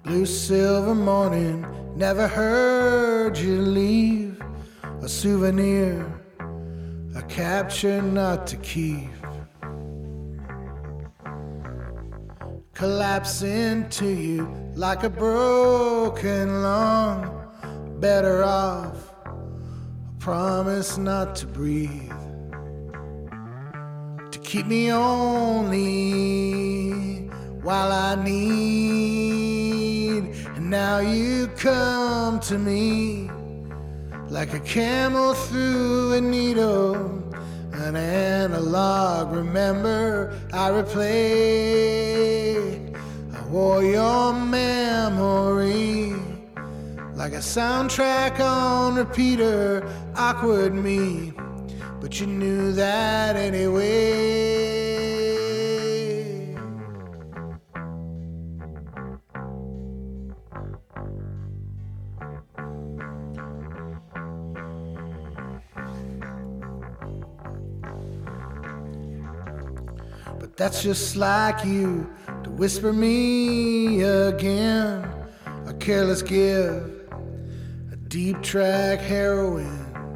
blue silver morning, never heard you leave. A souvenir, a capture not to keep. Collapse into you like a broken lung. Better off, I promise not to breathe. To keep me only while I need. And now you come to me like a camel through a needle. An analog, remember I replay. I wore your memory like a soundtrack on repeater. Awkward me, but you knew that anyway. But that's just like you to whisper me again. A careless give, a deep track heroin.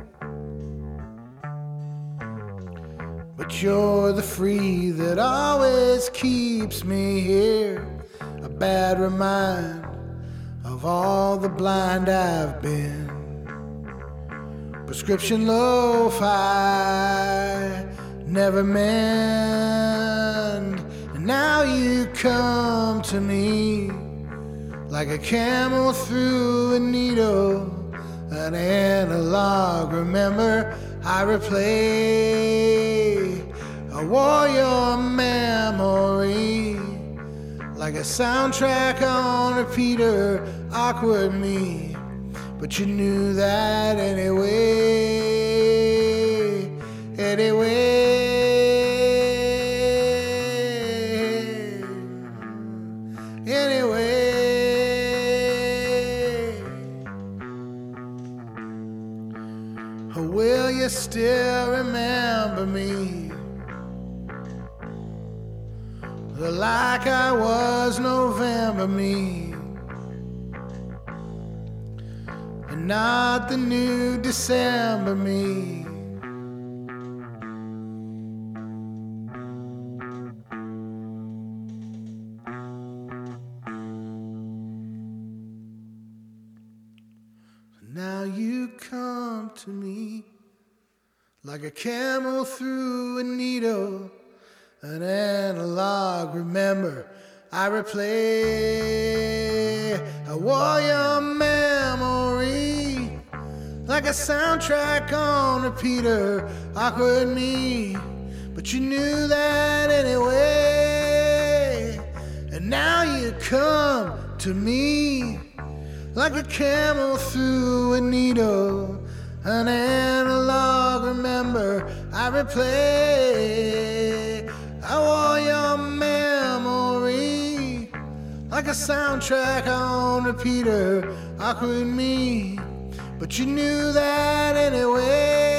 But you're the free that always keeps me here. A bad remind of all the blind I've been. Prescription lo-fi, never mend. And now you come to me like a camel through a needle. An analog, remember I replay. I wore your memory like a soundtrack on repeater. Awkward me, but you knew that anyway. Anyway. Anyway. Will you still remember me? Like I was November me, and not the new December me. Now you come to me like a camel through a needle. An analog, remember I replay. I wore your memory like a soundtrack on repeater. Awkward me, but you knew that anyway. And now you come to me like a camel through a needle. An analog, remember I replay. I wore your memory like a soundtrack on repeater. Awkward me, but you knew that anyway.